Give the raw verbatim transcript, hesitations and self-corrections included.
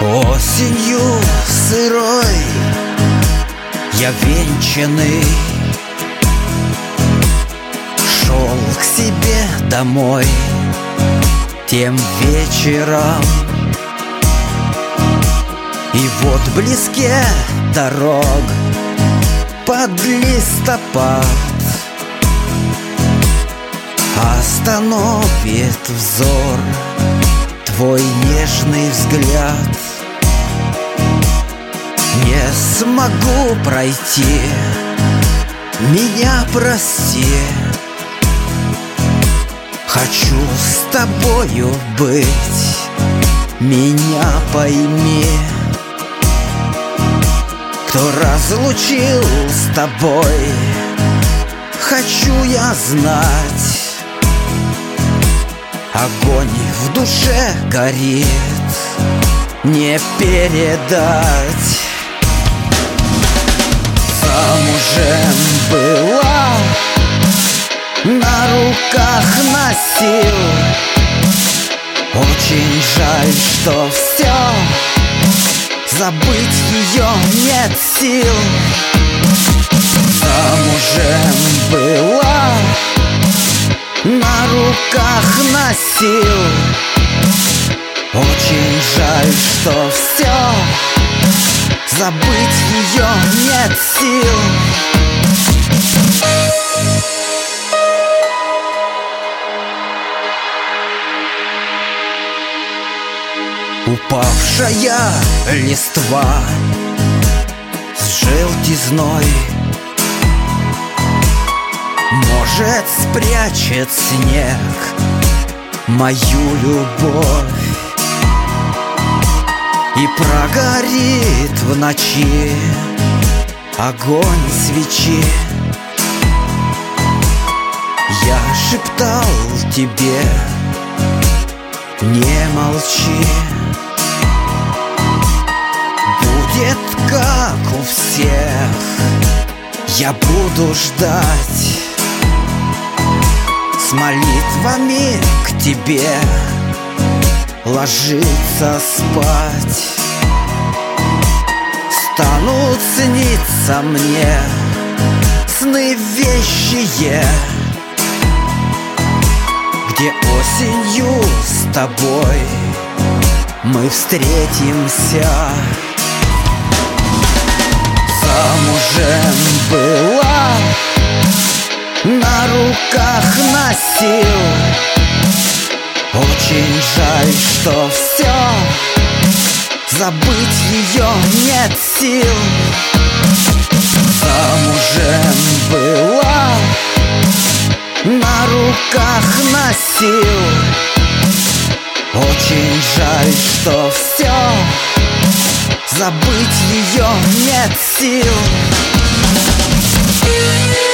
Осенью сырой я венчанный шел к себе домой тем вечером, и вот близке дорог под листопад остановит взор твой нежный взгляд. Не смогу пройти, меня прости. Хочу с тобою быть, меня пойми. Кто разлучил с тобой, хочу я знать. Огонь в душе горит, не передать. Замужем была, на руках носил. Очень жаль, что все, забыть ее нет сил. Замужем была, на руках носил. Очень жаль, что все, забыть ее нет сил. Упавшая листва с желтизной может спрячет снег мою любовь, и прогорит в ночи огонь свечи. Я шептал тебе, не молчи. Будет как у всех, я буду ждать. С молитвами к тебе ложиться спать. Станут сниться мне сны вещие, где осенью с тобой мы встретимся. Замужем была, на руках носил. Очень жаль, что все, забыть ее нет сил. Замужем была, на руках носил. Очень жаль, что все, забыть ее нет сил.